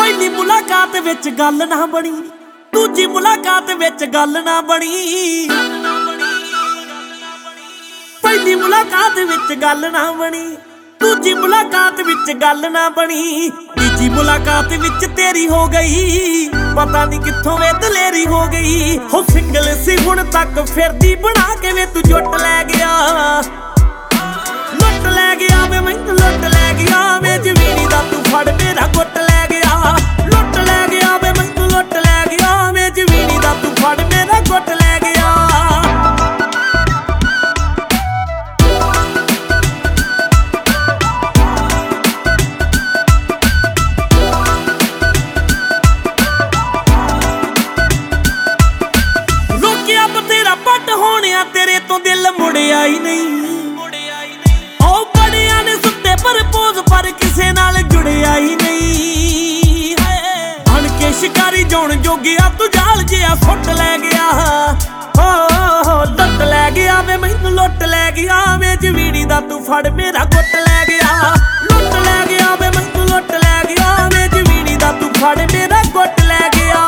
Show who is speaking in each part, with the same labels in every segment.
Speaker 1: ਪਹਿਲੀ ਮੁਲਾਕਾਤ ਵਿੱਚ ਗੱਲ ਨਾ ਬਣੀ, ਦੂਜੀ ਮੁਲਾਕਾਤ ਵਿੱਚ ਗੱਲ ਨਾ ਬਣੀ। ਪਹਿਲੀ ਮੁਲਾਕਾਤ ਵਿੱਚ ਗੱਲ ਨਾ ਬਣੀ, ਦੂਜੀ ਮੁਲਾਕਾਤ ਵਿੱਚ ਗੱਲ ਨਾ ਬਣੀ। ਤੀਜੀ ਮੁਲਾਕਾਤ ਵਿੱਚ ਤੇਰੀ ਹੋ ਗਈ, ਪਤਾ ਨਹੀਂ ਕਿੱਥੋਂ ਵੇ ਦਲੇਰੀ ਹੋ ਗਈ। ਹੋ ਸਿੰਗਲ ਸੀ ਹੁਣ ਤੱਕ ਫਿਰਦੀ ਬਣਾ ਕੇ ਵੇ ਤੂੰ ਜੁੱਟ ਲੈ ਗਿਆ। ਲੁੱਟ ਲੈ ਗਿਆ ਵੇ ਮੈਨੂੰ ਲੁੱਟ ਲੈ ਗਿਆ ਵੇ, ਜ਼ਮੀਨੀ ਦਾ ਤੂੰ ਫੜ ਮੇਰਾ ਗੁੱਟ ਲੈ ਗਿਆ। ਲੁੱਟ ਲੈ ਗਿਆ ਵੇ ਮੈਨੂੰ ਲੁੱਟ ਲੈ ਗਿਆ ਵੇ, ਜ਼ਮੀਨੀ ਦਾ ਤੂੰ ਫੜ ਮੇਰਾ ਗੁੱਟ ਲੈ ਗਿਆ। ਰੋਕਿਆ ਬਥੇਰਾ ਪੱਟ ਹੋਣਿਆ ਤੇਰੇ ਤੋਂ ਦਿਲ ਮੁੜਿਆ ਹੀ ਨਹੀਂ। ਉਹ ਬੜਿਆਂ ਨੇ ਸੁੱਤੇ ਪ੍ਰਪੋਜ਼ ਪਰ ਕਿਸੇ ਨਾਲ ਜੁੜਿਆ ਹੀ ਨਹੀਂ। ਬਣ ਕੇ ਸ਼ਿਕਾਰੀ ਜਾਣ ਜੋਗਿਆ ਤੂੰ ਜਾਲ ਜਿਹਾ ਸੁੱਟ ਲੈ ਗਿਆ। ਹੋ ਲੁੱਟ ਲੈ ਗਿਆ ਵੇ ਮੈਨੂੰ ਲੁੱਟ ਲੈ ਗਿਆ ਵੇ, ਜ਼ਮੀਨੀ ਦਾ ਤੂੰ ਫੜ ਮੇਰਾ ਗੁੱਟ ਲੈ ਗਿਆ। ਲੁੱਟ ਲੈ ਗਿਆ ਵੇ ਮੈਨੂੰ ਲੁੱਟ ਲੈ ਗਿਆ ਵੇ, ਜ਼ਮੀਨੀ ਦਾ ਤੂੰ ਫੜ ਮੇਰਾ ਗੁੱਟ ਲੈ ਗਿਆ।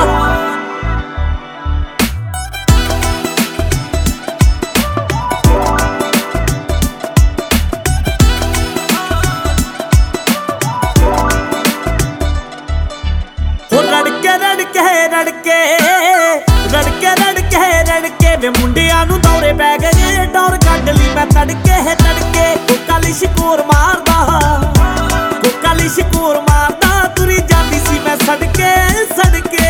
Speaker 1: ਰੜਕੇ ਵੇ ਮੁੰਡਿਆਂ ਨੂੰ ਦੌਰੇ ਪੈ ਗਏ, ਡੋਰ ਕੱਢ ਲਈ ਮੈਂ ਤੜਕੇ ਤੜਕੇ। ਕੋਕਾ ਲਈ ਸ਼ਕੂਰ ਮਾਰਦਾ, ਕੋਕਾ ਲਈ ਸ਼ਕੂਰ ਮਾਰਦਾ, ਤੁਰੀ ਜਾਂਦੀ ਸੀ ਮੈਂ ਸੜਕੇ ਸੜਕੇ।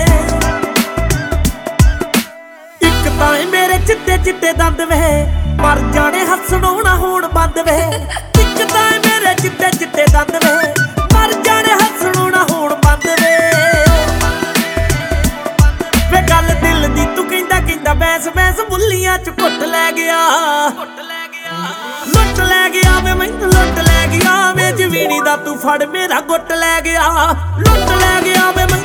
Speaker 1: ਇੱਕ ਤਾਂ ਮੇਰੇ ਚਿੱਟੇ ਚਿੱਟੇ ਦੰਦ ਵੇ, ਮਰ ਜਾਣੇ ਹੱਸਣੋਂ ਨਾ ਹੋਣ ਬੰਦ ਵੇ। ਇੱਕ ਤਾਂ ਮੇਰੇ ਚਿੱਟੇ ਚਿੱਟੇ ਦੰਦ ਵੇ, ਮਰ ਜਾਣੇ ਹੱਸਣੋਂ ਨਾ ਹੋਣ ਬੰਦ ਵੇ। ਵੇ ਗੱਲ ਦਿਲ ਦੀ ਤੂੰ ਕਹਿੰਦਾ ਕਹਿੰਦਾ ਬੈਸ ਬੈਸ ਬੁੱਲੀਆਂ ਚ ਘੁੱਟ ਲੈ ਗਿਆ। ਲੁੱਟ ਲੈ ਗਿਆ ਵੇ ਮੈਨੂੰ ਲੁੱਟ ਲੈ ਗਿਆ ਵੇ, ਜ਼ਮੀਨੀ ਦਾ ਤੂੰ ਫੜ ਮੇਰਾ ਗੁੱਟ ਲੈ ਗਿਆ। ਲੁੱਟ ਲੈ ਗਿਆ ਵੇ।